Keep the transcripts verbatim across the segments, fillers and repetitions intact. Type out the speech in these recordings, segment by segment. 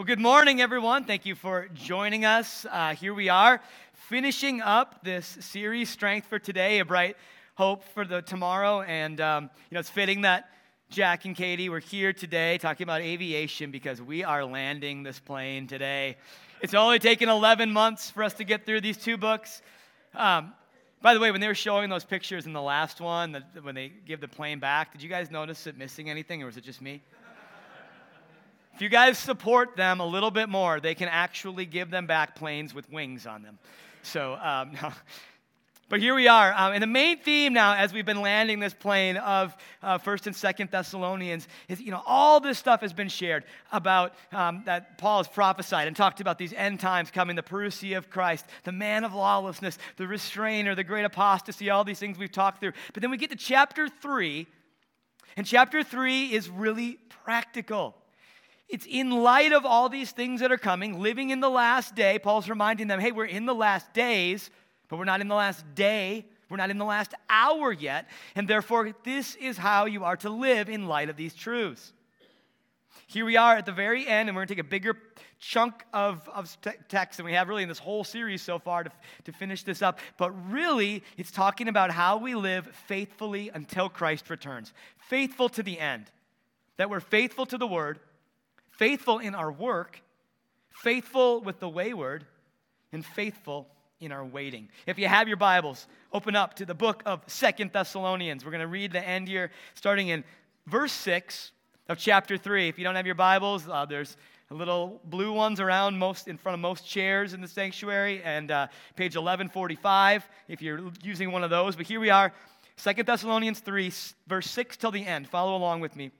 Well, good morning, everyone. Thank you for joining us. Uh, here we are, finishing up this series, Strength for Today, a bright hope for the tomorrow. And, um, you know, it's fitting that Jack and Katie were here today talking about aviation because we are landing this plane today. It's only taken eleven months for us to get through these two books. Um, by the way, when they were showing those pictures in the last one, the, when they give the plane back, did you guys notice it missing anything, or was it just me? If you guys support them a little bit more, they can actually give them back planes with wings on them. So, um, no. But here we are. Um, and the main theme now, as we've been landing this plane of uh, First and Second Thessalonians, is, you know, all this stuff has been shared about um, that Paul has prophesied and talked about these end times coming, the parousia of Christ, the man of lawlessness, the restrainer, the great apostasy, all these things we've talked through. But then we get to chapter three, and chapter three is really practical. It's in light of all these things that are coming, living in the last day. Paul's reminding them, hey, we're in the last days, but we're not in the last day. We're not in the last hour yet. And therefore, this is how you are to live in light of these truths. Here we are at the very end, and we're going to take a bigger chunk of, of text than we have really in this whole series so far to, to finish this up. But really, it's talking about how we live faithfully until Christ returns. Faithful to the end. That we're faithful to the word, faithful in our work, faithful with the wayward, and faithful in our waiting. If you have your Bibles, open up to the book of Second Thessalonians. We're going to read the end here, starting in verse six of chapter three. If you don't have your Bibles, uh, there's little blue ones around most in front of most chairs in the sanctuary, and uh, page eleven forty-five if you're using one of those. But here we are, Second Thessalonians three, verse six till the end. Follow along with me.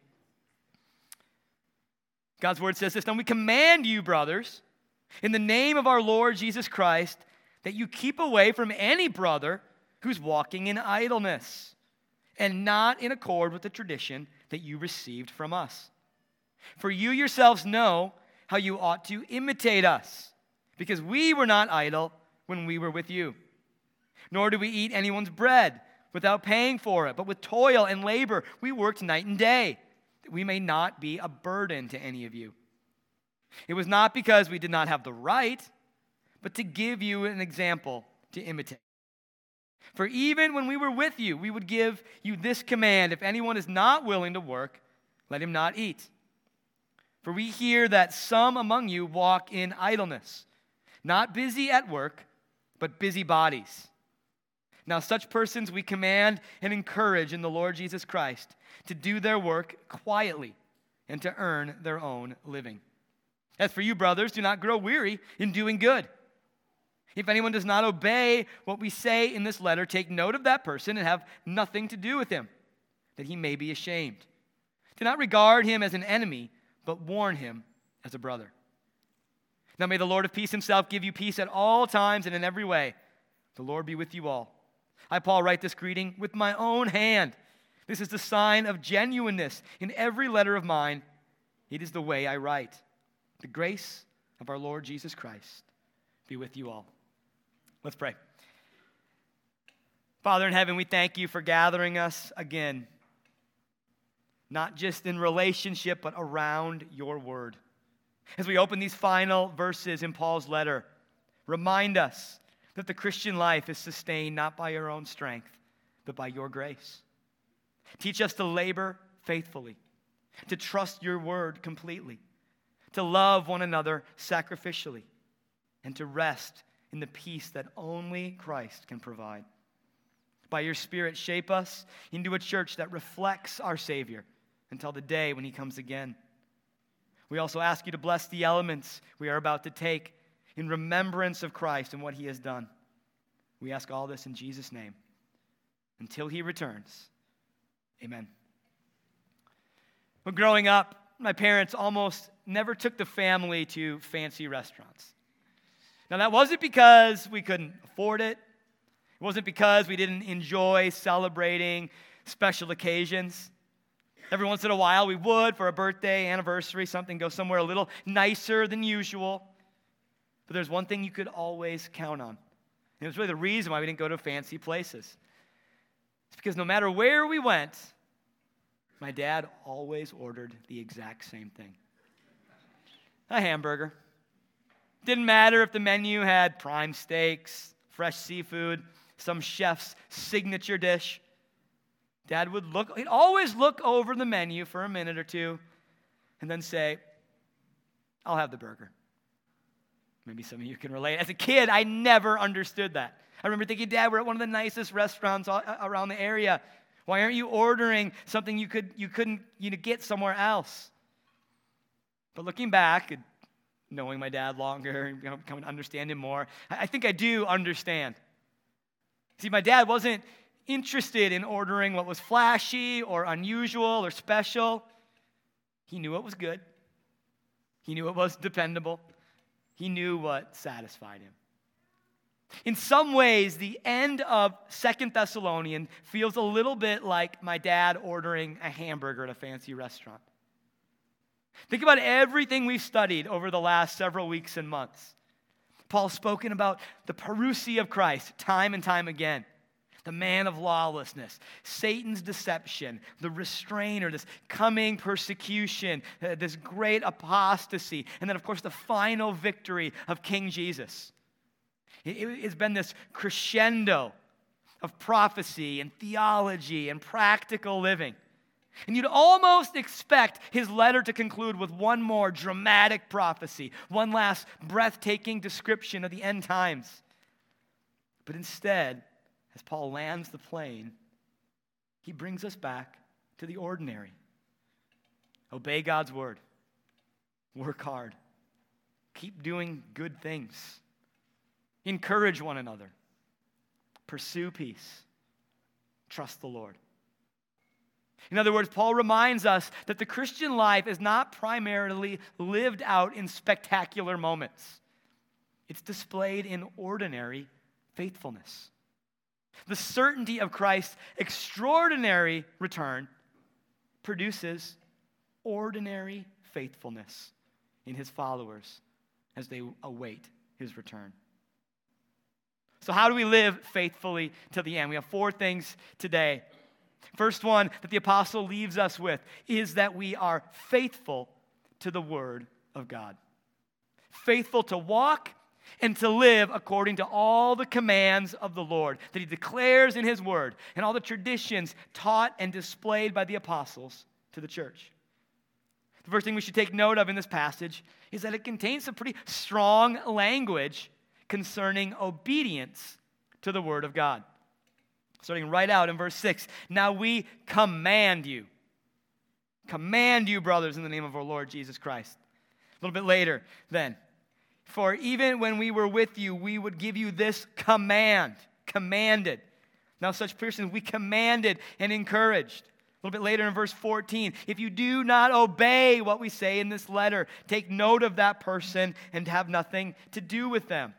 God's word says this, "Now we command you, brothers, in the name of our Lord Jesus Christ, that you keep away from any brother who's walking in idleness and not in accord with the tradition that you received from us. For you yourselves know how you ought to imitate us, because we were not idle when we were with you. Nor do we eat anyone's bread without paying for it, but with toil and labor we worked night and day, that we may not be a burden to any of you. It was not because we did not have the right, but to give you an example to imitate. For even when we were with you, we would give you this command: if anyone is not willing to work, let him not eat. For we hear that some among you walk in idleness, not busy at work, but busybodies. Now such persons we command and encourage in the Lord Jesus Christ to do their work quietly and to earn their own living. As for you, brothers, do not grow weary in doing good. If anyone does not obey what we say in this letter, take note of that person and have nothing to do with him, that he may be ashamed. Do not regard him as an enemy, but warn him as a brother. Now may the Lord of peace himself give you peace at all times and in every way. The Lord be with you all. I, Paul, write this greeting with my own hand. This is the sign of genuineness in every letter of mine. It is the way I write. The grace of our Lord Jesus Christ be with you all." Let's pray. Father in heaven, we thank you for gathering us again, not just in relationship, but around your word. As we open these final verses in Paul's letter, remind us that the Christian life is sustained not by our own strength, but by your grace. Teach us to labor faithfully, to trust your word completely, to love one another sacrificially, and to rest in the peace that only Christ can provide. By your Spirit, shape us into a church that reflects our Savior until the day when he comes again. We also ask you to bless the elements we are about to take in remembrance of Christ and what he has done. We ask all this in Jesus' name. Until he returns, amen. Well, growing up, my parents almost never took the family to fancy restaurants. Now, that wasn't because we couldn't afford it. It wasn't because we didn't enjoy celebrating special occasions. Every once in a while, we would, for a birthday, anniversary, something, go somewhere a little nicer than usual. But there's one thing you could always count on. And it was really the reason why we didn't go to fancy places. It's because no matter where we went, my dad always ordered the exact same thing. a hamburger. Didn't matter if the menu had prime steaks, fresh seafood, some chef's signature dish. Dad would look, he'd always look over the menu for a minute or two and then say, I'll have the burger. Maybe some of you can relate. As a kid, I never understood that. I remember thinking, Dad, we're at one of the nicest restaurants around the area. Why aren't you ordering something you could you couldn't you know, get somewhere else? But looking back, and knowing my dad longer, and you know, coming to understand him more, I think I do understand. See, my dad wasn't interested in ordering what was flashy or unusual or special. He knew what was good. He knew what was dependable. He knew what satisfied him. In some ways, the end of Second Thessalonians feels a little bit like my dad ordering a hamburger at a fancy restaurant. Think about everything we've studied over the last several weeks and months. Paul's spoken about the parousia of Christ time and time again. The man of lawlessness, Satan's deception, the restrainer, this coming persecution, uh, this great apostasy, and then, of course, the final victory of King Jesus. It, it, it's been this crescendo of prophecy and theology and practical living. And you'd almost expect his letter to conclude with one more dramatic prophecy, one last breathtaking description of the end times. But instead, as Paul lands the plane, he brings us back to the ordinary. Obey God's word. Work hard. Keep doing good things. Encourage one another. Pursue peace. Trust the Lord. In other words, Paul reminds us that the Christian life is not primarily lived out in spectacular moments. It's displayed in ordinary faithfulness. The certainty of Christ's extraordinary return produces ordinary faithfulness in his followers as they await his return. So how do we live faithfully to the end? We have four things today. First one that the apostle leaves us with is that we are faithful to the word of God. Faithful to walk and to live according to all the commands of the Lord that he declares in his word and all the traditions taught and displayed by the apostles to the church. The first thing we should take note of in this passage is that it contains some pretty strong language concerning obedience to the word of God. Starting right out in verse six, now we command you. Command you, brothers, in the name of our Lord Jesus Christ. A little bit later, then, for even when we were with you, we would give you this command. Commanded. Now such persons we commanded and encouraged. A little bit later in verse fourteen, if you do not obey what we say in this letter, take note of that person and have nothing to do with them.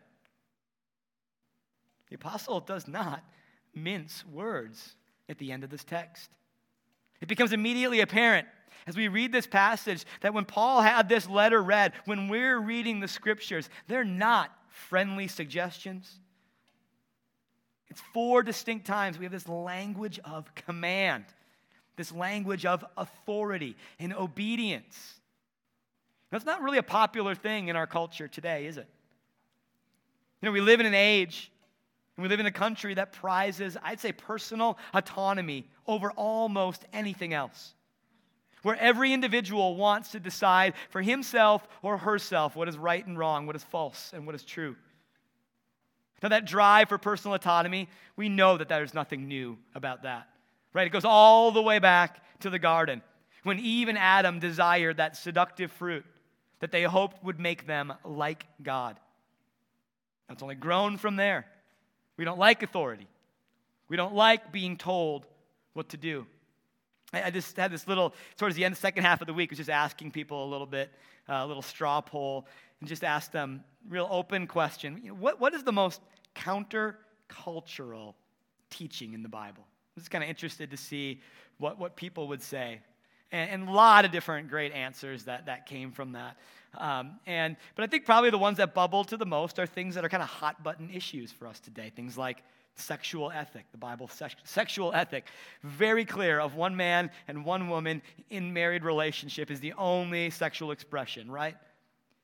The apostle does not mince words at the end of this text. It becomes immediately apparent as we read this passage that when Paul had this letter read, when we're reading the scriptures, they're not friendly suggestions. It's four distinct times we have this language of command, this language of authority and obedience. That's not really a popular thing in our culture today, is it? You know, we live in an age and we live in a country that prizes, I'd say, personal autonomy over almost anything else. Where every individual wants to decide for himself or herself what is right and wrong, what is false and what is true. Now that drive for personal autonomy, we know that there's nothing new about that. Right? It goes all the way back to the garden when Eve and Adam desired that seductive fruit that they hoped would make them like God. That's only grown from there. We don't like authority. We don't like being told what to do. I just had this little, towards the end, the second half of the week, was just asking people a little bit, uh, a little straw poll, and just asked them real open question. You know, what, what is the most counter-cultural teaching in the Bible? I'm just kind of interested to see what, what people would say. And, and a lot of different great answers that, that came from that. Um, and But I think probably the ones that bubble to the most are things that are kind of hot-button issues for us today. Things like sexual ethic, the Bible's sex, sexual ethic. Very clear of one man and one woman in married relationship is the only sexual expression, right?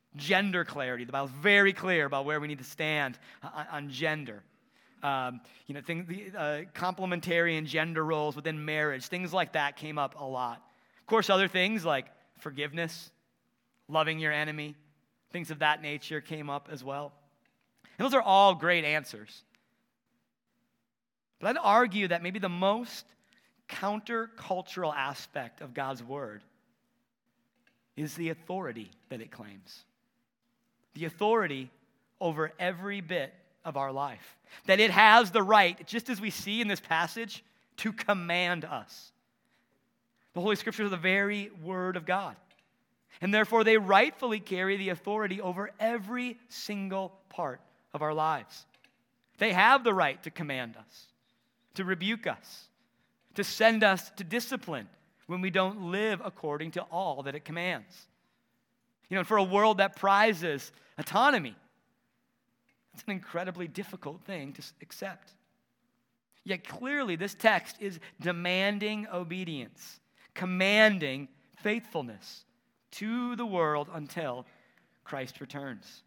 Gender clarity. The Bible's very clear about where we need to stand on, on gender. Um, you know, things, the uh, complementary and gender roles within marriage, things like that came up a lot. Of course, other things like forgiveness, loving your enemy, things of that nature came up as well. And those are all great answers. But I'd argue that maybe the most countercultural aspect of God's word is the authority that it claims. The authority over every bit of our life. That it has the right, just as we see in this passage, to command us. The Holy Scriptures are the very word of God. And therefore, they rightfully carry the authority over every single part of our lives. They have the right to command us, to rebuke us, to send us to discipline when we don't live according to all that it commands. You know, for a world that prizes autonomy, it's an incredibly difficult thing to accept. Yet clearly, this text is demanding obedience, commanding faithfulness to the world until Christ returns.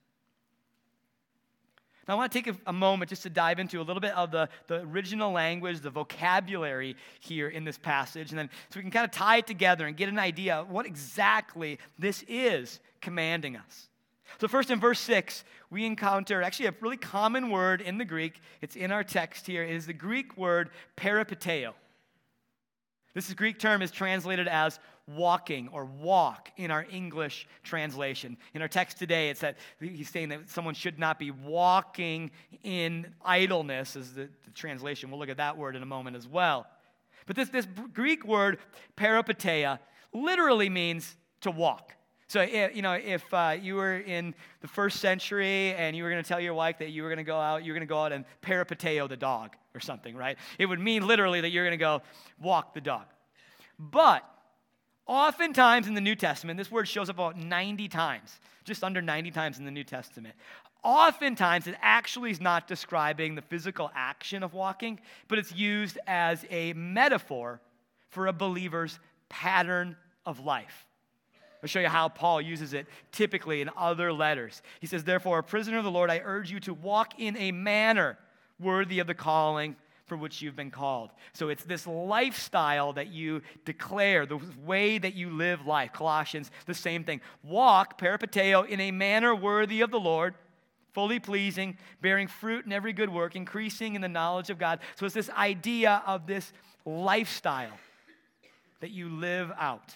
Now, I want to take a, a moment just to dive into a little bit of the, the original language, the vocabulary here in this passage, and then so we can kind of tie it together and get an idea of what exactly this is commanding us. So first in verse six, we encounter actually a really common word in the Greek. It's in our text here. It is the Greek word peripateo. This Greek term is translated as walking or walk in our English translation. In our text today, it's that he's saying that someone should not be walking in idleness, is the, the translation. We'll look at that word in a moment as well. But this, this Greek word, peripateia, literally means to walk. So, you know, if uh, you were in the first century and you were going to tell your wife that you were going to go out, you were going to go out and peripateo the dog or something, right? It would mean literally that you're going to go walk the dog. But oftentimes in the New Testament, this word shows up about ninety times, just under ninety times in the New Testament. Oftentimes, it actually is not describing the physical action of walking, but it's used as a metaphor for a believer's pattern of life. I'll show you how Paul uses it typically in other letters. He says, therefore, a prisoner of the Lord, I urge you to walk in a manner worthy of the calling for which you've been called. So it's this lifestyle that you declare, the way that you live life. Colossians, the same thing. Walk, peripateo, in a manner worthy of the Lord, fully pleasing, bearing fruit in every good work, increasing in the knowledge of God. So it's this idea of this lifestyle that you live out.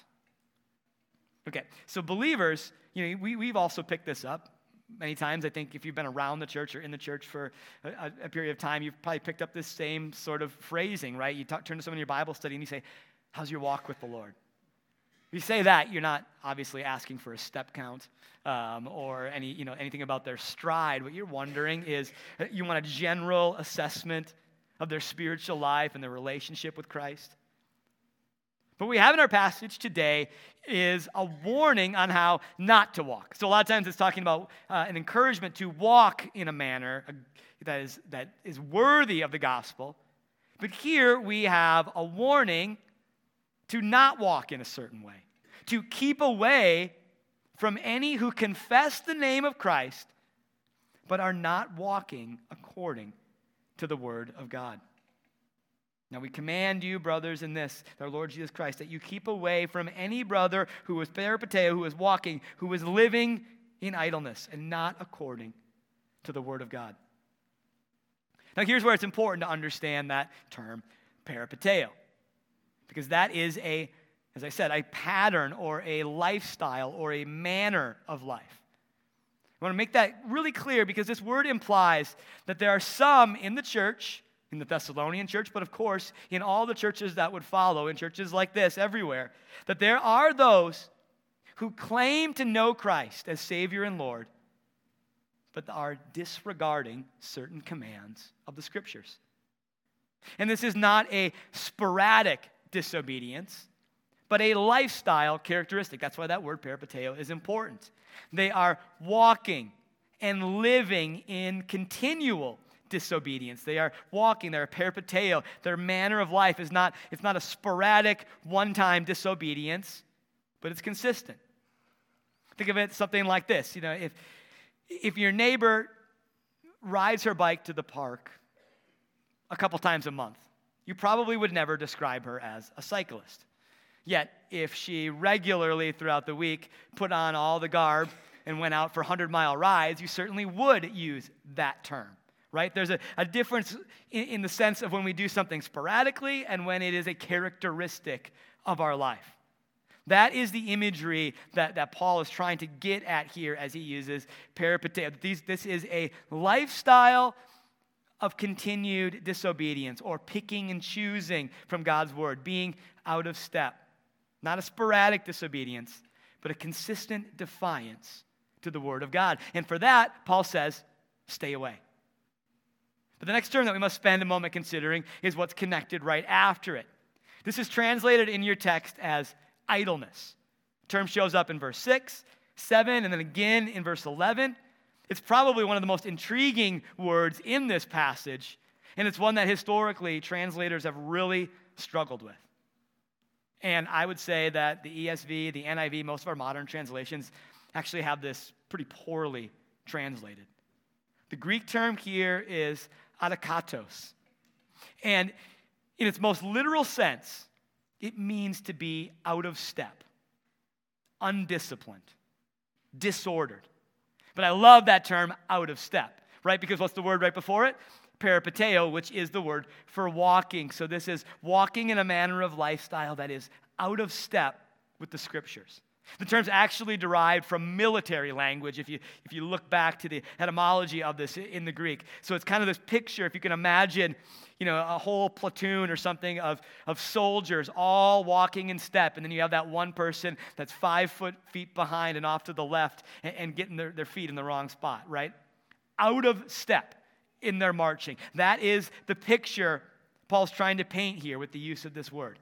Okay, so believers, you know, we, we've also picked this up many times. I think if you've been around the church or in the church for a, a period of time, you've probably picked up this same sort of phrasing, right? You talk, turn to someone in your Bible study and you say, how's your walk with the Lord? If you say that, you're not obviously asking for a step count um, or any, you know, anything about their stride. What you're wondering is you want a general assessment of their spiritual life and their relationship with Christ. But what we have in our passage today is a warning on how not to walk. So a lot of times it's talking about uh, an encouragement to walk in a manner that is, that is worthy of the gospel. But here we have a warning to not walk in a certain way, to keep away from any who confess the name of Christ but are not walking according to the word of God. Now we command you, brothers, in this, our Lord Jesus Christ, that you keep away from any brother who is peripateo, who is walking, who is living in idleness and not according to the word of God. Now here's where it's important to understand that term, peripateo, because that is a, as I said, a pattern or a lifestyle or a manner of life. I want to make that really clear because this word implies that there are some in the church, in the Thessalonian church, but of course, in all the churches that would follow, in churches like this, everywhere, that there are those who claim to know Christ as Savior and Lord, but are disregarding certain commands of the Scriptures. And this is not a sporadic disobedience, but a lifestyle characteristic. That's why that word peripateo is important. They are walking and living in continual disobedience. They are walking, they're a peripateo. Their manner of life is not, it's not a sporadic, one-time disobedience, but it's consistent. Think of it something like this. You know, if, if your neighbor rides her bike to the park a couple times a month, you probably would never describe her as a cyclist. Yet, if she regularly throughout the week put on all the garb and went out for hundred-mile rides, you certainly would use that term, right? There's a, a difference in, in the sense of when we do something sporadically and when it is a characteristic of our life. That is the imagery that, that Paul is trying to get at here as he uses peripateo. These, this is a lifestyle of continued disobedience or picking and choosing from God's word, being out of step. Not a sporadic disobedience, but a consistent defiance to the word of God. And for that, Paul says, stay away. But the next term that we must spend a moment considering is what's connected right after it. This is translated in your text as idleness. The term shows up in verse six, seven, and then again in verse eleven. It's probably one of the most intriguing words in this passage, and it's one that historically translators have really struggled with. And I would say that the E S V, the N I V, most of our modern translations actually have this pretty poorly translated. The Greek term here is adakatos. And in its most literal sense, it means to be out of step, undisciplined, disordered. But I love that term, out of step, right? Because what's the word right before it? Peripateo, which is the word for walking. So this is walking in a manner of lifestyle that is out of step with the Scriptures. The term's actually derived from military language if you, if you look back to the etymology of this in the Greek. So it's kind of this picture, if you can imagine, you know, a whole platoon or something of, of soldiers all walking in step, and then you have that one person that's five foot feet behind and off to the left and, and getting their, their feet in the wrong spot, right? Out of step in their marching. That is the picture Paul's trying to paint here with the use of this word.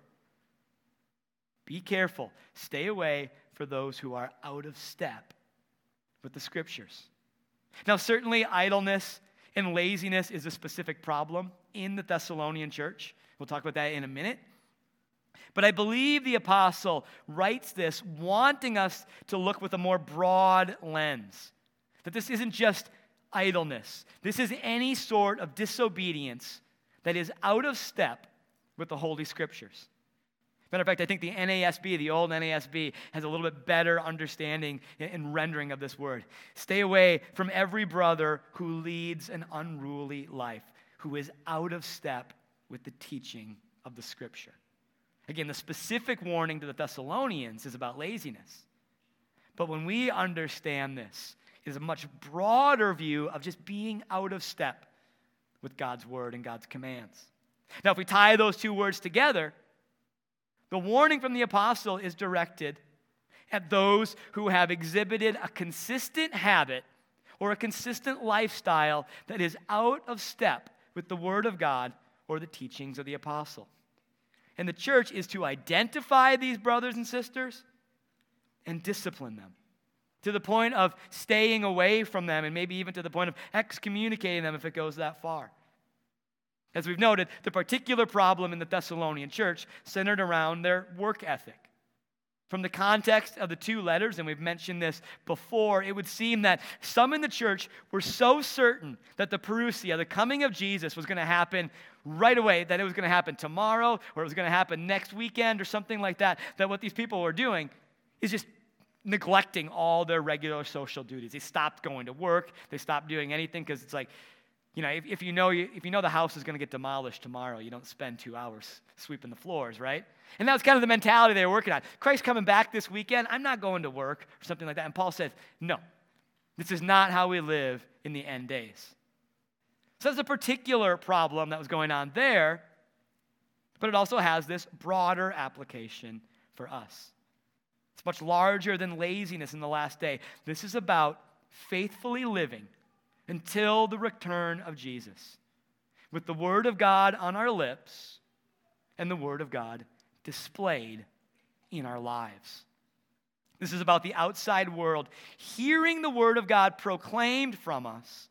Be careful. Stay away for those who are out of step with the Scriptures. Now, certainly idleness and laziness is a specific problem in the Thessalonian church. We'll talk about that in a minute. But I believe the apostle writes this wanting us to look with a more broad lens. That this isn't just idleness. This is any sort of disobedience that is out of step with the Holy Scriptures. Matter of fact, I think the N A S B, the old N A S B, has a little bit better understanding and rendering of this word. Stay away from every brother who leads an unruly life, who is out of step with the teaching of the Scripture. Again, the specific warning to the Thessalonians is about laziness. But when we understand this, it is a much broader view of just being out of step with God's word and God's commands. Now, if we tie those two words together, the warning from the apostle is directed at those who have exhibited a consistent habit or a consistent lifestyle that is out of step with the word of God or the teachings of the apostle. And the church is to identify these brothers and sisters and discipline them to the point of staying away from them and maybe even to the point of excommunicating them if it goes that far. As we've noted, the particular problem in the Thessalonian church centered around their work ethic. From the context of the two letters, and we've mentioned this before, it would seem that some in the church were so certain that the parousia, the coming of Jesus, was going to happen right away, that it was going to happen tomorrow, or it was going to happen next weekend, or something like that, that what these people were doing is just neglecting all their regular social duties. They stopped going to work. They stopped doing anything because it's like, you know, if, if you know you, if you know the house is going to get demolished tomorrow, you don't spend two hours sweeping the floors, right? And that was kind of the mentality they were working on. Christ's coming back this weekend. I'm not going to work or something like that. And Paul says, no, this is not how we live in the end days. So there's a particular problem that was going on there, but it also has this broader application for us. It's much larger than laziness in the last day. This is about faithfully living until the return of Jesus, with the Word of God on our lips and the Word of God displayed in our lives. This is about the outside world hearing the Word of God proclaimed from us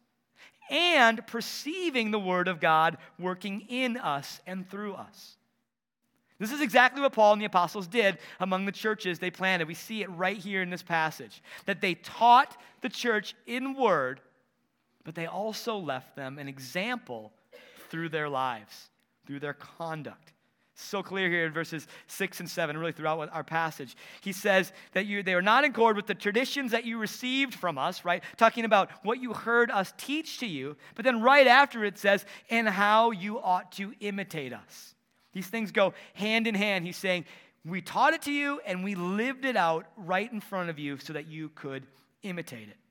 and perceiving the Word of God working in us and through us. This is exactly what Paul and the apostles did among the churches they planted. We see it right here in this passage, that they taught the church in word, but they also left them an example through their lives, through their conduct. So clear here in verses six and seven, really throughout our passage. He says that you, they are not in accord with the traditions that you received from us, right? Talking about what you heard us teach to you. But then right after it says, and how you ought to imitate us. These things go hand in hand. He's saying, we taught it to you and we lived it out right in front of you so that you could imitate it.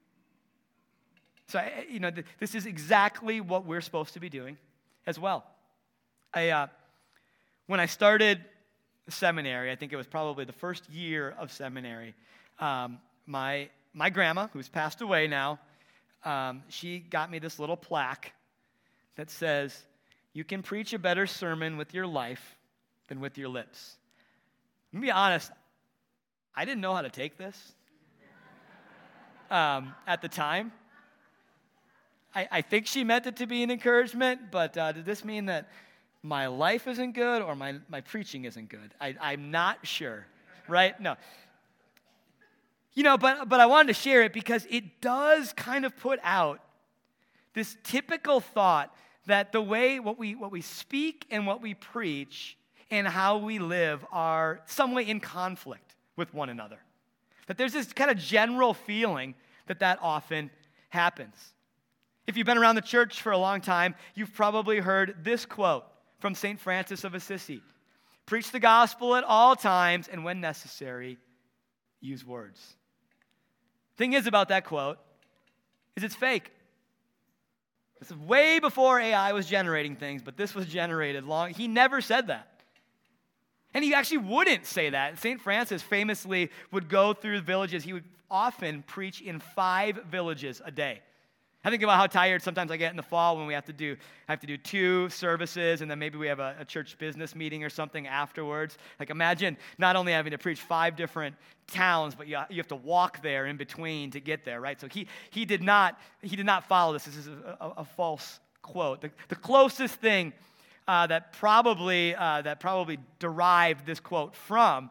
So, you know, this is exactly what we're supposed to be doing as well. I, uh, when I started seminary, I think it was probably the first year of seminary, um, my, my grandma, who's passed away now, um, she got me this little plaque that says, you can preach a better sermon with your life than with your lips. To be honest, I didn't know how to take this um, at the time. I, I think she meant it to be an encouragement, but uh, did this mean that my life isn't good or my, my preaching isn't good? I, I'm not sure, right? No. You know, but, but I wanted to share it because it does kind of put out this typical thought that the way what we what we speak and what we preach and how we live are some way in conflict with one another. That there's this kind of general feeling that that often happens. If you've been around the church for a long time, you've probably heard this quote from Saint Francis of Assisi. Preach the gospel at all times, and when necessary, use words. Thing is about that quote is it's fake. This is way before A I was generating things, but this was generated long. He never said that. And he actually wouldn't say that. Saint Francis famously would go through villages. He would often preach in five villages a day. I think about how tired sometimes I get in the fall when we have to do I have to do two services, and then maybe we have a, a church business meeting or something afterwards. Like imagine not only having to preach five different towns, but you, you have to walk there in between to get there, right? So he he did not he did not follow this. This is a, a, a false quote. The, the closest thing uh, that probably uh, that probably derived this quote from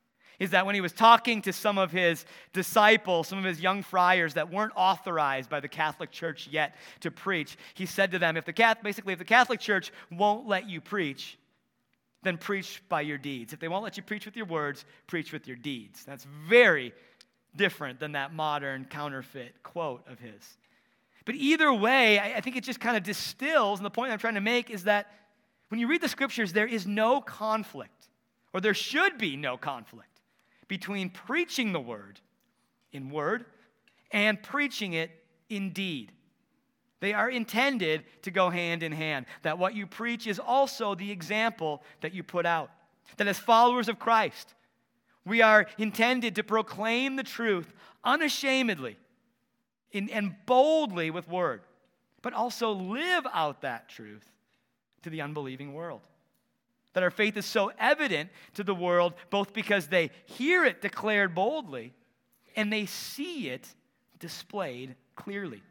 is that when he was talking to some of his disciples, some of his young friars that weren't authorized by the Catholic Church yet to preach, he said to them, if the Catholic, basically, if the Catholic Church won't let you preach, then preach by your deeds. If they won't let you preach with your words, preach with your deeds. That's very different than that modern counterfeit quote of his. But either way, I, I think it just kind of distills, and the point I'm trying to make is that when you read the scriptures, there is no conflict, or there should be no conflict between preaching the word in word and preaching it in deed. They are intended to go hand in hand. That what you preach is also the example that you put out. That as followers of Christ, we are intended to proclaim the truth unashamedly in, and boldly with word, but also live out that truth to the unbelieving world. That our faith is so evident to the world, both because they hear it declared boldly and they see it displayed clearly.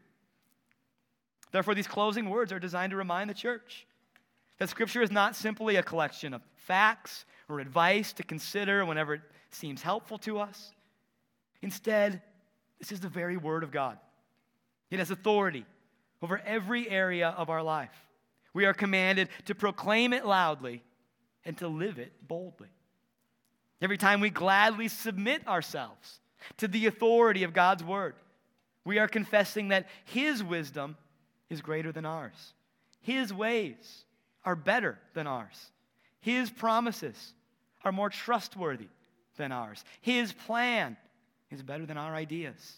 Therefore, these closing words are designed to remind the church that Scripture is not simply a collection of facts or advice to consider whenever it seems helpful to us. Instead, this is the very Word of God. It has authority over every area of our life. We are commanded to proclaim it loudly and to live it boldly. Every time we gladly submit ourselves to the authority of God's word, we are confessing that His wisdom is greater than ours. His ways are better than ours. His promises are more trustworthy than ours. His plan is better than our ideas.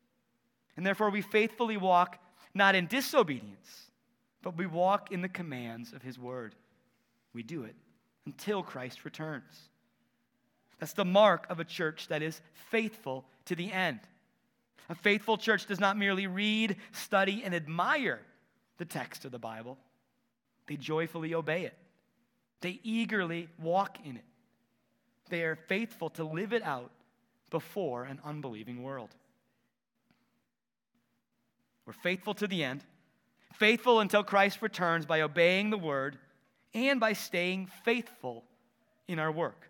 And therefore we faithfully walk not in disobedience, but we walk in the commands of His word. We do it until Christ returns. That's the mark of a church that is faithful to the end. A faithful church does not merely read, study, and admire the text of the Bible. They joyfully obey it. They eagerly walk in it. They are faithful to live it out before an unbelieving world. We're faithful to the end, faithful until Christ returns by obeying the word and by staying faithful in our work.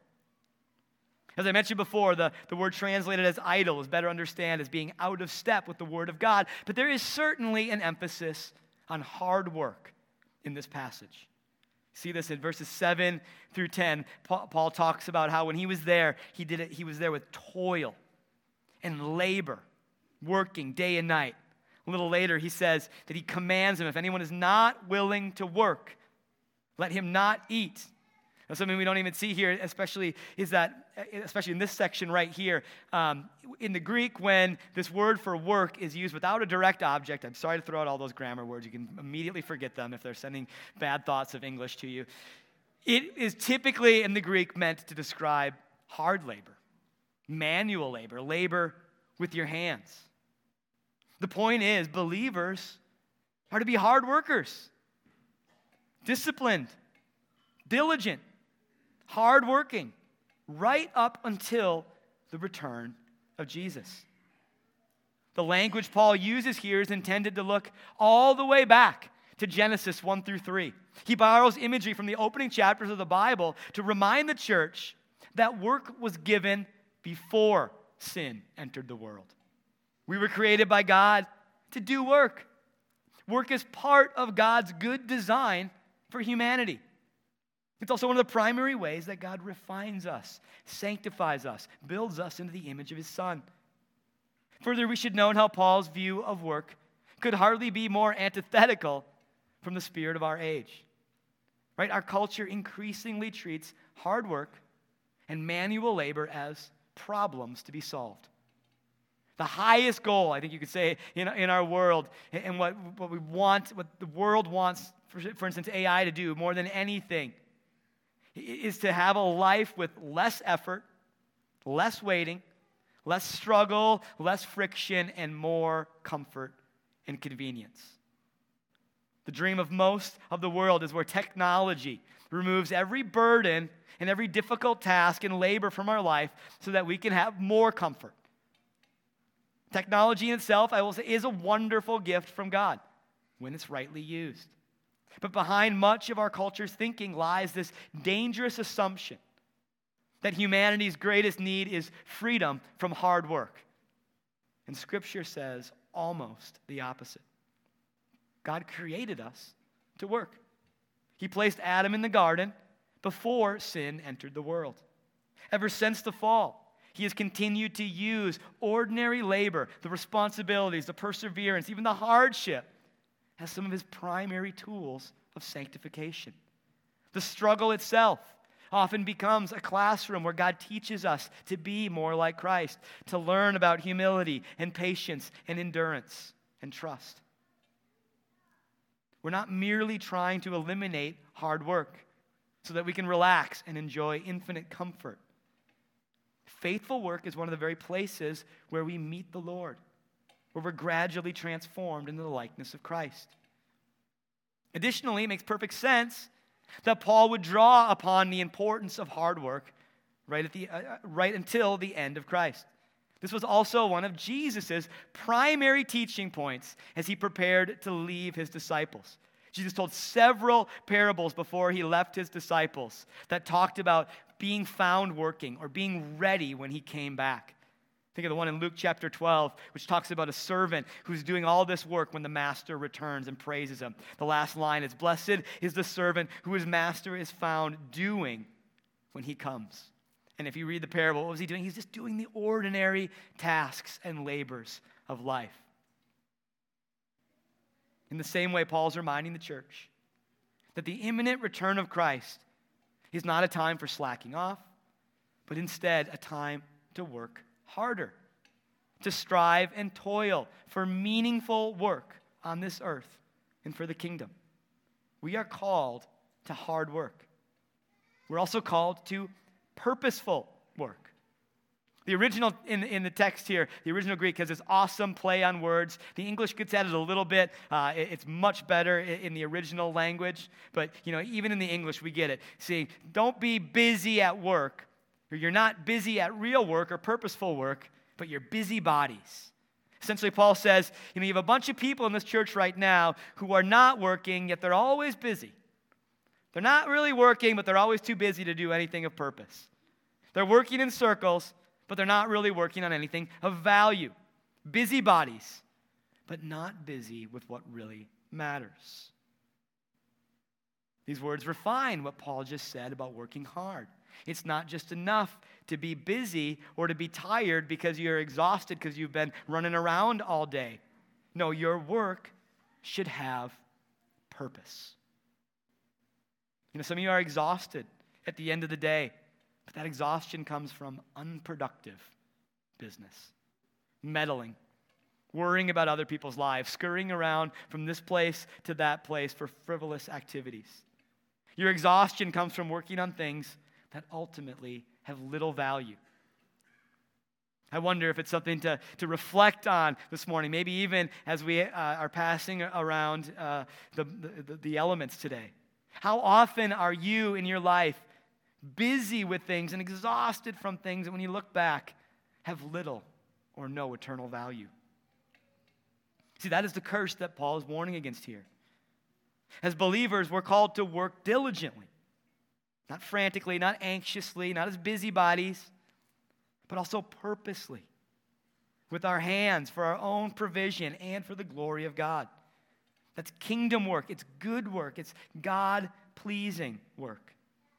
As I mentioned before, the, the word translated as idle is better understood as being out of step with the Word of God, but there is certainly an emphasis on hard work in this passage. See this in verses seven through ten. Paul, Paul talks about how when he was there, he did it, he was there with toil and labor, working day and night. A little later, he says that he commands them, if anyone is not willing to work, let him not eat. Now, something we don't even see here, especially is that, especially in this section right here, um, in the Greek, when this word for work is used without a direct object, I'm sorry to throw out all those grammar words. You can immediately forget them if they're sending bad thoughts of English to you. It is typically in the Greek meant to describe hard labor, manual labor, labor with your hands. The point is, believers are to be hard workers, disciplined, diligent, hardworking, right up until the return of Jesus. The language Paul uses here is intended to look all the way back to Genesis one through three. He borrows imagery from the opening chapters of the Bible to remind the church that work was given before sin entered the world. We were created by God to do work. Work is part of God's good design for humanity. It's also one of the primary ways that God refines us, sanctifies us, builds us into the image of His Son. Further, we should note how Paul's view of work could hardly be more antithetical from the spirit of our age. Right? Our culture increasingly treats hard work and manual labor as problems to be solved. The highest goal, I think you could say, in, in our world, and what, what we want, what the world wants, for, for instance, A I to do more than anything, is to have a life with less effort, less waiting, less struggle, less friction, and more comfort and convenience. The dream of most of the world is where technology removes every burden and every difficult task and labor from our life so that we can have more comfort. Technology in itself, I will say, is a wonderful gift from God when it's rightly used. But behind much of our culture's thinking lies this dangerous assumption that humanity's greatest need is freedom from hard work. And Scripture says almost the opposite. God created us to work. He placed Adam in the garden before sin entered the world. Ever since the fall, He has continued to use ordinary labor, the responsibilities, the perseverance, even the hardship, as some of His primary tools of sanctification. The struggle itself often becomes a classroom where God teaches us to be more like Christ, to learn about humility and patience and endurance and trust. We're not merely trying to eliminate hard work so that we can relax and enjoy infinite comfort. Faithful work is one of the very places where we meet the Lord, where we're gradually transformed into the likeness of Christ. Additionally, it makes perfect sense that Paul would draw upon the importance of hard work right, at the, uh, right until the end of Christ. This was also one of Jesus' primary teaching points as He prepared to leave His disciples. Jesus told several parables before He left His disciples that talked about being found working or being ready when He came back. Think of the one in Luke chapter twelve, which talks about a servant who's doing all this work when the master returns and praises him. The last line is, "Blessed is the servant who his master is found doing when he comes." And if you read the parable, what was he doing? He's just doing the ordinary tasks and labors of life. In the same way, Paul's reminding the church that the imminent return of Christ is not a time for slacking off, but instead a time to work harder, to strive and toil for meaningful work on this earth and for the kingdom. We are called to hard work. We're also called to purposeful work. The original, in, in the text here, the original Greek has this awesome play on words. The English gets at it a little bit. Uh, it, it's much better in, in the original language. But, you know, even in the English, we get it. See, don't be busy at work, or you're not busy at real work or purposeful work, but you're busy bodies. Essentially, Paul says, you know, you have a bunch of people in this church right now who are not working, yet they're always busy. They're not really working, but they're always too busy to do anything of purpose. They're working in circles, but they're not really working on anything of value. Busybodies, but not busy with what really matters. These words refine what Paul just said about working hard. It's not just enough to be busy or to be tired because you're exhausted because you've been running around all day. No, your work should have purpose. You know, some of you are exhausted at the end of the day, but that exhaustion comes from unproductive business, meddling, worrying about other people's lives, scurrying around from this place to that place for frivolous activities. Your exhaustion comes from working on things that ultimately have little value. I wonder if it's something to, to reflect on this morning, maybe even as we uh, are passing around uh, the, the, the elements today. How often are you in your life busy with things and exhausted from things that when you look back have little or no eternal value? See, that is the curse that Paul is warning against here. As believers, we're called to work diligently. Not frantically, not anxiously, not as busybodies, but also purposely, with our hands for our own provision and for the glory of God. That's kingdom work. It's good work. It's God-pleasing work.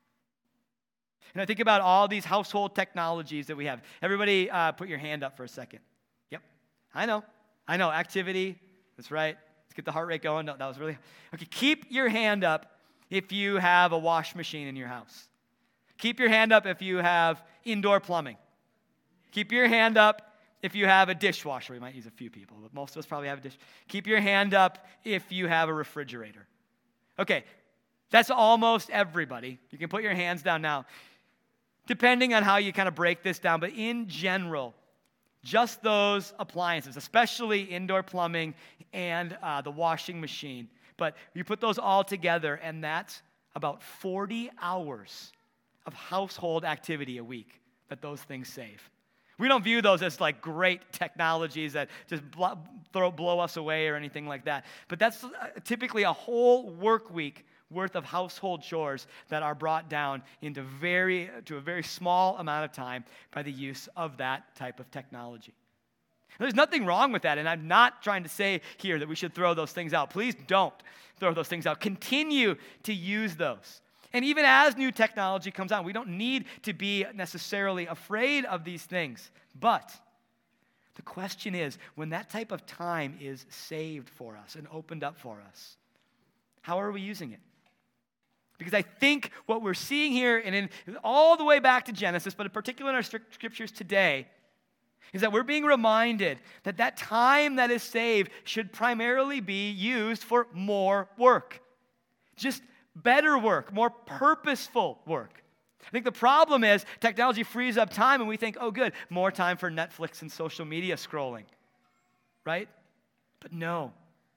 And I think about all these household technologies that we have. Everybody uh, put your hand up for a second. Yep, I know. I know, activity. That's right. Let's get the heart rate going. No, that was really... Okay, keep your hand up if you have a wash machine in your house. Keep your hand up if you have indoor plumbing. Keep your hand up if you have a dishwasher. We might use a few people, but most of us probably have a dish. Keep your hand up if you have a refrigerator. Okay, that's almost everybody. You can put your hands down now. Depending on how you kind of break this down, but in general, just those appliances, especially indoor plumbing and uh, the washing machine. But you put those all together, and that's about forty hours of household activity a week that those things save. We don't view those as like great technologies that just blow, throw, blow us away or anything like that. But that's typically a whole work week worth of household chores that are brought down into very to a very small amount of time by the use of that type of technology. There's nothing wrong with that, and I'm not trying to say here that we should throw those things out. Please don't throw those things out. Continue to use those. And even as new technology comes out, we don't need to be necessarily afraid of these things. But the question is, when that type of time is saved for us and opened up for us, how are we using it? Because I think what we're seeing here, and in all the way back to Genesis, but in particular in our scriptures today, is that we're being reminded that that time that is saved should primarily be used for more work. Just better work, more purposeful work. I think the problem is technology frees up time and we think, oh good, more time for Netflix and social media scrolling, right? But no.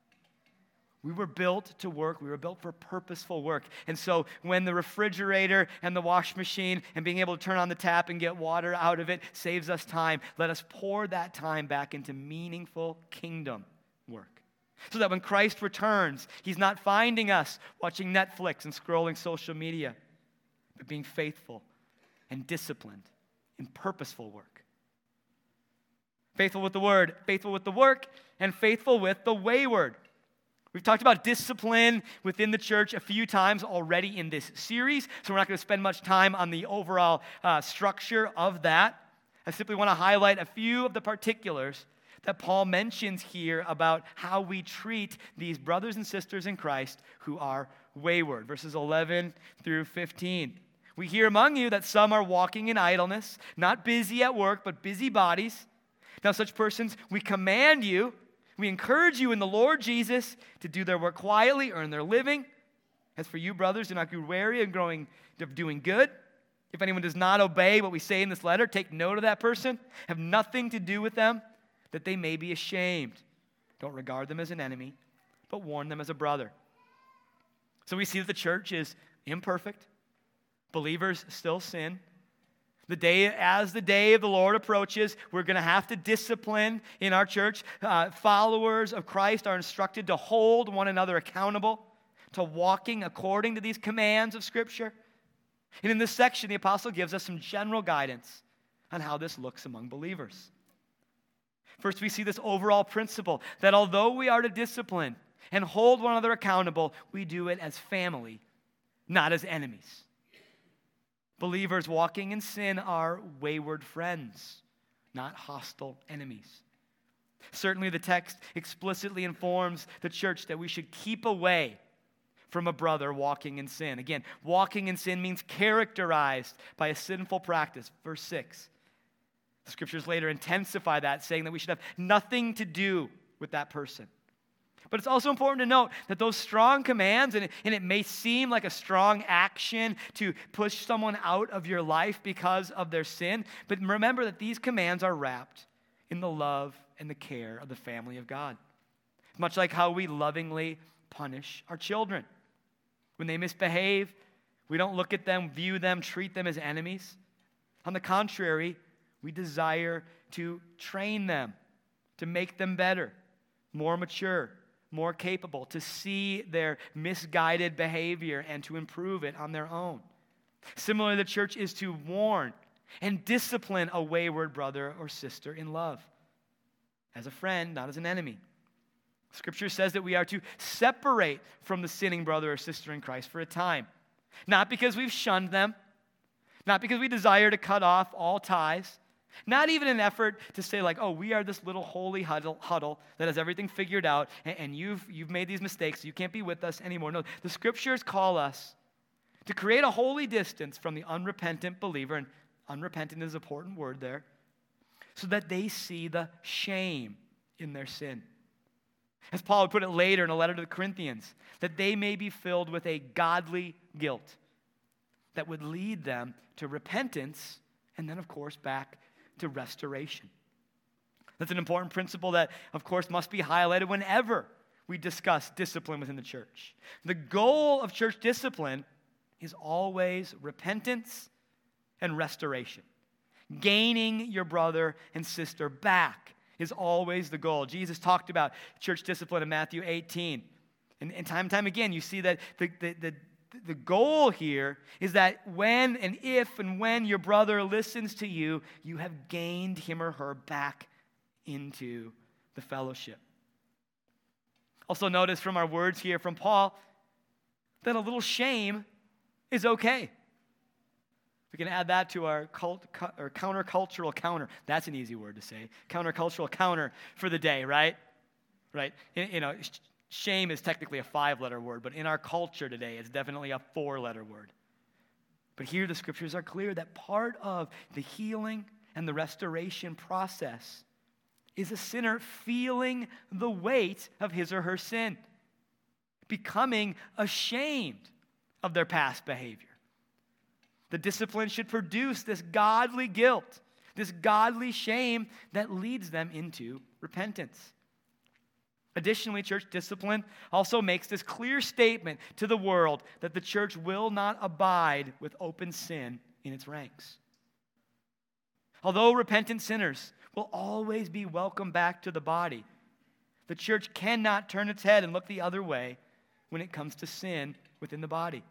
We were built to work. We were built for purposeful work. And so when the refrigerator and the wash machine and being able to turn on the tap and get water out of it saves us time, let us pour that time back into meaningful kingdom work. So that when Christ returns, he's not finding us watching Netflix and scrolling social media, but being faithful and disciplined in purposeful work. Faithful with the word, faithful with the work, and faithful with the wayward. We've talked about discipline within the church a few times already in this series, so we're not going to spend much time on the overall uh, structure of that. I simply want to highlight a few of the particulars that Paul mentions here about how we treat these brothers and sisters in Christ who are wayward. Verses eleven through fifteen. We hear among you that some are walking in idleness, not busy at work, but busy bodies. Now such persons, we command you, we encourage you in the Lord Jesus to do their work quietly, earn their living. As for you, brothers, do not grow weary in growing of doing good. If anyone does not obey what we say in this letter, take note of that person. Have nothing to do with them, that they may be ashamed. Don't regard them as an enemy, but warn them as a brother. So we see that the church is imperfect. Believers still sin. The day, as the day of the Lord approaches, we're going to have to discipline in our church. Uh, followers of Christ are instructed to hold one another accountable, to walking according to these commands of Scripture. And in this section, the apostle gives us some general guidance on how this looks among believers. First, we see this overall principle that although we are to discipline and hold one another accountable, we do it as family, not as enemies. Believers walking in sin are wayward friends, not hostile enemies. Certainly, the text explicitly informs the church that we should keep away from a brother walking in sin. Again, walking in sin means characterized by a sinful practice. Verse six. The scriptures later intensify that, saying that we should have nothing to do with that person. But it's also important to note that those strong commands, and it, and it may seem like a strong action to push someone out of your life because of their sin, but remember that these commands are wrapped in the love and the care of the family of God. Much like how we lovingly punish our children. When they misbehave, we don't look at them, view them, treat them as enemies. On the contrary, we desire to train them, to make them better, more mature, more capable, to see their misguided behavior and to improve it on their own. Similarly, the church is to warn and discipline a wayward brother or sister in love, as a friend, not as an enemy. Scripture says that we are to separate from the sinning brother or sister in Christ for a time, not because we've shunned them, not because we desire to cut off all ties, not even an effort to say like, oh, we are this little holy huddle, huddle that has everything figured out, and, and you've, you've made these mistakes, so you can't be with us anymore. No, the scriptures call us to create a holy distance from the unrepentant believer, and unrepentant is an important word there, so that they see the shame in their sin. As Paul would put it later in a letter to the Corinthians, that they may be filled with a godly guilt that would lead them to repentance and then, of course, back to restoration. That's an important principle that, of course, must be highlighted whenever we discuss discipline within the church. The goal of church discipline is always repentance and restoration. Gaining your brother and sister back is always the goal. Jesus talked about church discipline in Matthew eighteen. And, and time and time again, you see that the, the, the The goal here is that when and if and when your brother listens to you, you have gained him or her back into the fellowship. Also notice from our words here from Paul that a little shame is okay. We can add that to our cult, or countercultural counter. That's an easy word to say. Countercultural counter for the day, right? Right? You know, shame is technically a five-letter word, but in our culture today, it's definitely a four-letter word. But here the scriptures are clear that part of the healing and the restoration process is a sinner feeling the weight of his or her sin, becoming ashamed of their past behavior. The discipline should produce this godly guilt, this godly shame that leads them into repentance. Additionally, church discipline also makes this clear statement to the world that the church will not abide with open sin in its ranks. Although repentant sinners will always be welcome back to the body, the church cannot turn its head and look the other way when it comes to sin within the body.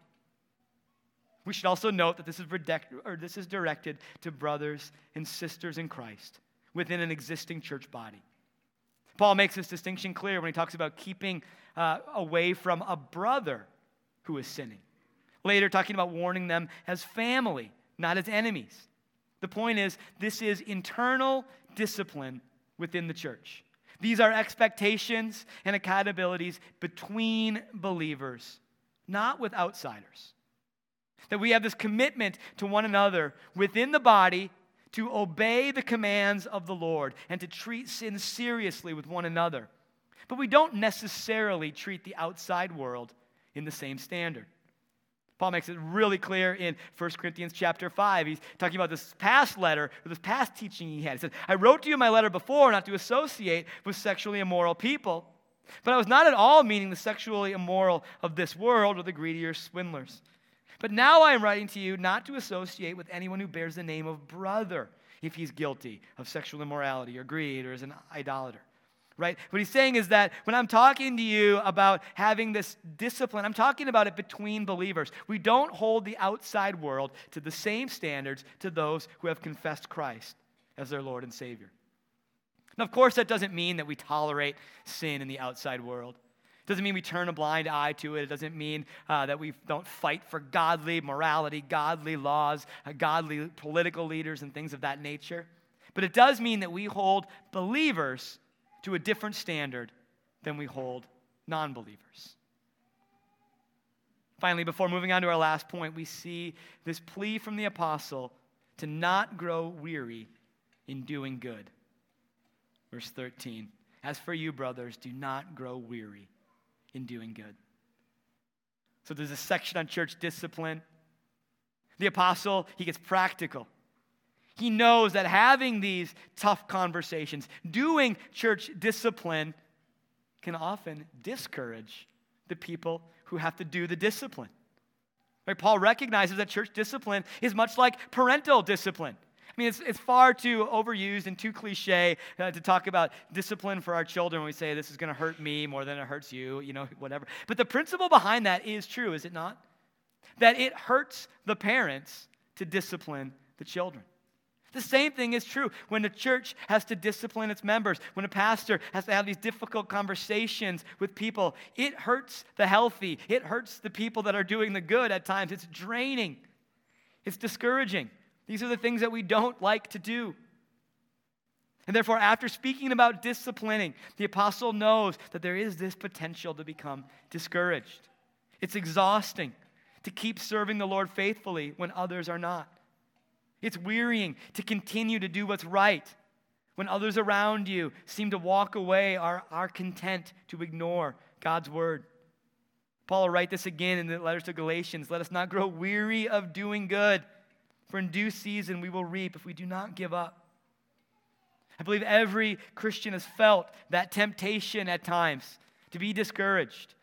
We should also note that this is, redect- or this is directed to brothers and sisters in Christ within an existing church body. Paul makes this distinction clear when he talks about keeping uh, away from a brother who is sinning. Later, talking about warning them as family, not as enemies. The point is, this is internal discipline within the church. These are expectations and accountabilities between believers, not with outsiders. That we have this commitment to one another within the body to obey the commands of the Lord and to treat sin seriously with one another. But we don't necessarily treat the outside world in the same standard. Paul makes it really clear in First Corinthians chapter five. He's talking about this past letter, or this past teaching he had. He said, I wrote to you in my letter before not to associate with sexually immoral people, but I was not at all meaning the sexually immoral of this world or the greedy or swindlers. But now I am writing to you not to associate with anyone who bears the name of brother if he's guilty of sexual immorality or greed or is an idolater. right? What he's saying is that when I'm talking to you about having this discipline, I'm talking about it between believers. We don't hold the outside world to the same standards to those who have confessed Christ as their Lord and Savior. Now, of course, that doesn't mean that we tolerate sin in the outside world. It doesn't mean we turn a blind eye to it. It doesn't mean uh, that we don't fight for godly morality, godly laws, uh, godly political leaders, and things of that nature. But it does mean that we hold believers to a different standard than we hold non-believers. Finally, before moving on to our last point, we see this plea from the apostle to not grow weary in doing good. Verse thirteen, as for you, brothers, do not grow weary in doing good. So there's a section on church discipline. The apostle, he gets practical. He knows that having these tough conversations, doing church discipline, can often discourage the people who have to do the discipline. Right? Paul recognizes that church discipline is much like parental discipline. I mean, it's, it's far too overused and too cliche uh, to talk about discipline for our children when we say this is going to hurt me more than it hurts you, you know, whatever. But the principle behind that is true, is it not? That it hurts the parents to discipline the children. The same thing is true when the church has to discipline its members, when a pastor has to have these difficult conversations with people. It hurts the healthy. It hurts the people that are doing the good at times. It's draining. It's discouraging. These are the things that we don't like to do. And therefore, after speaking about disciplining, the apostle knows that there is this potential to become discouraged. It's exhausting to keep serving the Lord faithfully when others are not. It's wearying to continue to do what's right when others around you seem to walk away or are content to ignore God's word. Paul will write this again in the letters to Galatians. Let us not grow weary of doing good, for in due season we will reap if we do not give up. I believe every Christian has felt that temptation at times to be discouraged.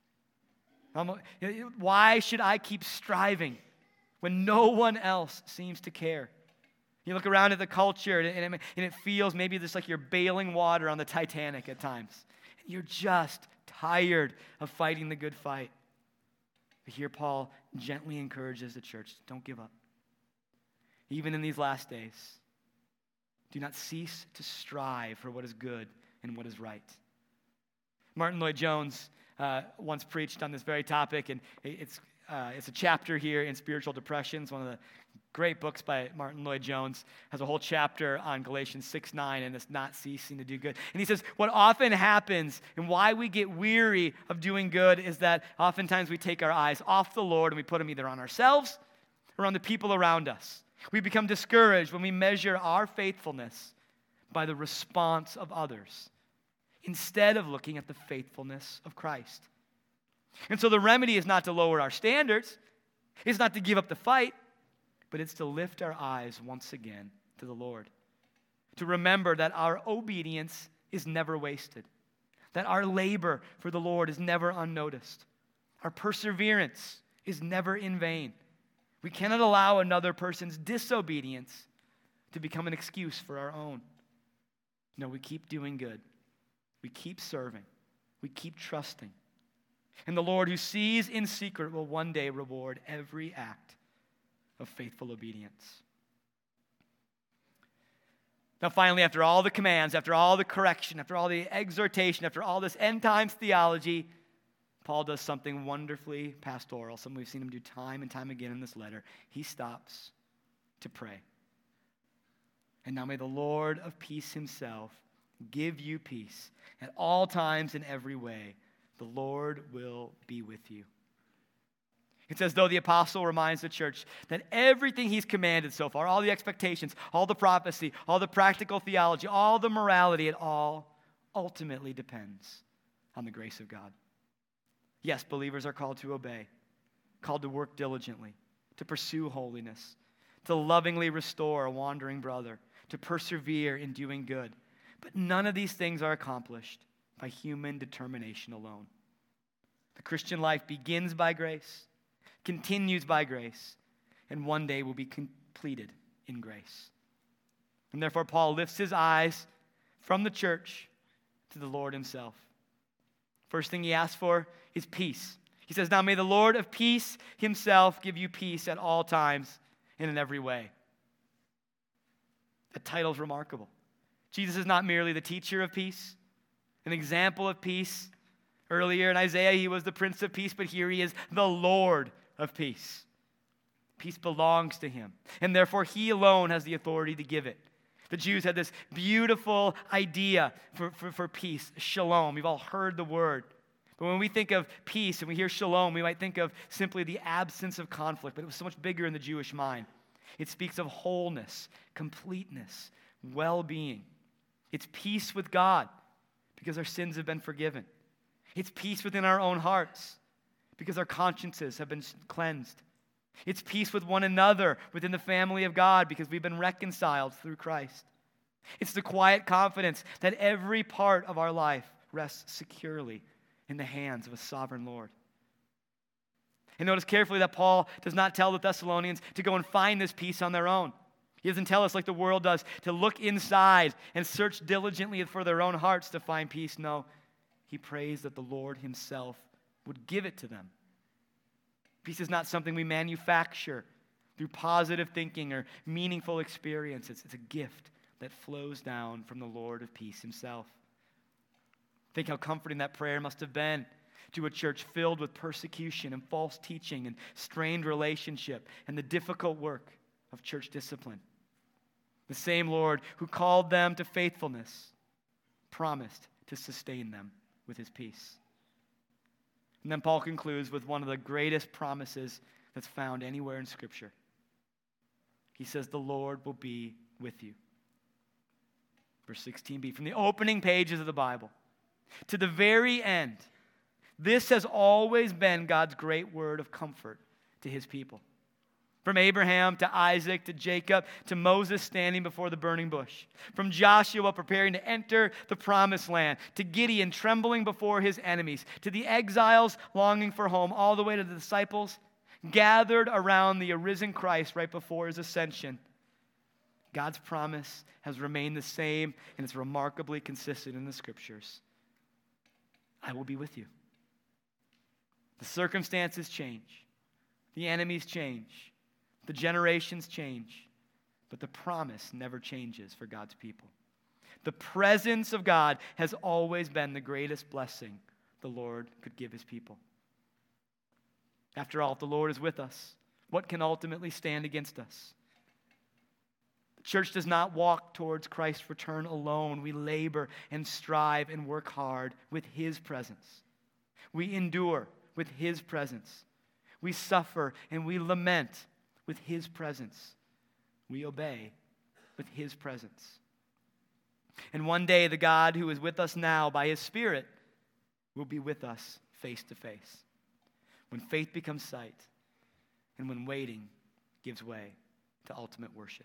Why should I keep striving when no one else seems to care? You look around at the culture and it, and it feels maybe just like you're bailing water on the Titanic at times. And you're just tired of fighting the good fight. But here Paul gently encourages the church, don't give up. Even in these last days, do not cease to strive for what is good and what is right. Martin Lloyd-Jones uh, once preached on this very topic, and it's Uh, it's a chapter here in Spiritual Depression. It's one of the great books by Martin Lloyd-Jones. Has a whole chapter on Galatians six nine and this not ceasing to do good. And he says, what often happens and why we get weary of doing good is that oftentimes we take our eyes off the Lord and we put them either on ourselves or on the people around us. We become discouraged when we measure our faithfulness by the response of others instead of looking at the faithfulness of Christ. And so the remedy is not to lower our standards. It's not to give up the fight, but it's to lift our eyes once again to the Lord. To remember that our obedience is never wasted. That our labor for the Lord is never unnoticed. Our perseverance is never in vain. We cannot allow another person's disobedience to become an excuse for our own. No, we keep doing good. We keep serving. We keep trusting. And the Lord who sees in secret will one day reward every act of faithful obedience. Now finally, after all the commands, after all the correction, after all the exhortation, after all this end times theology, Paul does something wonderfully pastoral, something we've seen him do time and time again in this letter. He stops to pray. And now may the Lord of peace himself give you peace at all times in every way. The Lord will be with you. It's as though the apostle reminds the church that everything he's commanded so far, all the expectations, all the prophecy, all the practical theology, all the morality, it all ultimately depends on the grace of God. Yes, believers are called to obey, called to work diligently, to pursue holiness, to lovingly restore a wandering brother, to persevere in doing good. But none of these things are accomplished by human determination alone. The Christian life begins by grace, continues by grace, and one day will be completed in grace. And therefore, Paul lifts his eyes from the church to to the Lord himself. First thing he asks for is peace. He says, now may the Lord of peace himself give you peace at all times and in every way. That title is remarkable. Jesus is not merely the teacher of peace, an example of peace. Earlier in Isaiah, he was the Prince of Peace, but here he is the Lord of peace. Peace belongs to him, and therefore he alone has the authority to give it. The Jews had this beautiful idea for, for, for peace, shalom. We've all heard the word. But when we think of peace and we hear shalom, we might think of simply the absence of conflict, but it was so much bigger in the Jewish mind. It speaks of wholeness, completeness, well-being. It's peace with God because our sins have been forgiven. It's peace within our own hearts because our consciences have been cleansed. It's peace with one another within the family of God because we've been reconciled through Christ. It's the quiet confidence that every part of our life rests securely in the hands of a sovereign Lord. And notice carefully that Paul does not tell the Thessalonians to go and find this peace on their own. He doesn't tell us like the world does to look inside and search diligently for their own hearts to find peace. No, he prays that the Lord himself would give it to them. Peace is not something we manufacture through positive thinking or meaningful experience. It's, it's a gift that flows down from the Lord of peace himself. Think how comforting that prayer must have been to a church filled with persecution and false teaching and strained relationship and the difficult work of church discipline. The same Lord who called them to faithfulness promised to sustain them with his peace. And then Paul concludes with one of the greatest promises that's found anywhere in Scripture. He says, the Lord will be with you. Verse sixteen b, from the opening pages of the Bible to the very end, this has always been God's great word of comfort to his people. From Abraham to Isaac to Jacob to Moses standing before the burning bush. From Joshua preparing to enter the promised land to Gideon trembling before his enemies to the exiles longing for home all the way to the disciples gathered around the arisen Christ right before his ascension. God's promise has remained the same and it's remarkably consistent in the Scriptures. I will be with you. The circumstances change. The enemies change. The generations change, but the promise never changes for God's people. The presence of God has always been the greatest blessing the Lord could give his people. After all, if the Lord is with us, what can ultimately stand against us? The church does not walk towards Christ's return alone. We labor and strive and work hard with his presence. We endure with his presence. We suffer and we lament with his presence. We obey with his presence. And one day, the God who is with us now by his Spirit will be with us face to face. When faith becomes sight and when waiting gives way to ultimate worship.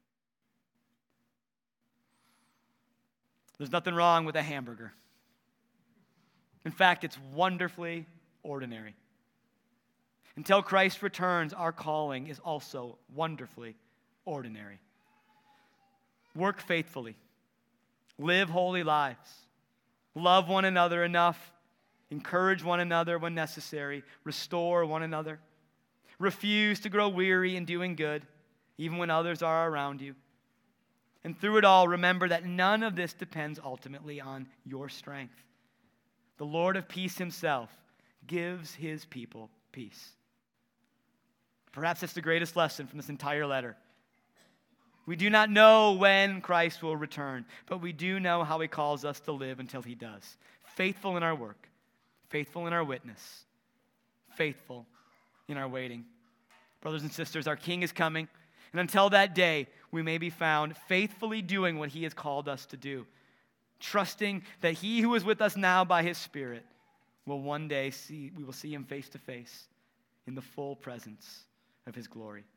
There's nothing wrong with a hamburger. In fact, it's wonderfully ordinary. Until Christ returns, our calling is also wonderfully ordinary. Work faithfully. Live holy lives. Love one another enough. Encourage one another when necessary. Restore one another. Refuse to grow weary in doing good, even when others are around you. And through it all, remember that none of this depends ultimately on your strength. The Lord of peace himself gives his people peace. Perhaps that's the greatest lesson from this entire letter. We do not know when Christ will return, but we do know how he calls us to live until he does. Faithful in our work, faithful in our witness, faithful in our waiting. Brothers and sisters, our King is coming, and until that day, we may be found faithfully doing what he has called us to do, trusting that he who is with us now by his Spirit will one day see, we will see him face to face in the full presence of his glory.